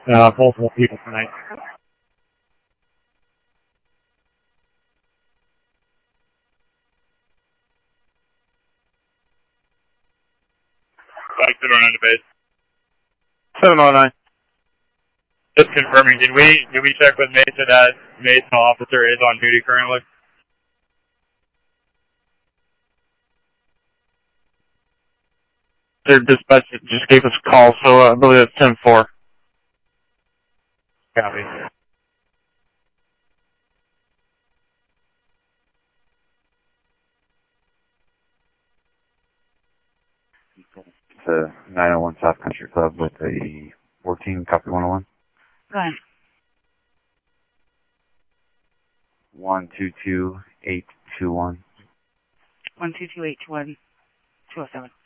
multiple people tonight. Like 709 to base. 709. Just confirming, did we check with Mason that Mason officer is on duty currently? Their dispatch just gave us a call, so I believe it's 10-4. Copy. It's a 901 South Country Club with a 14, copy 101. Go ahead. 122821. 122821. 207.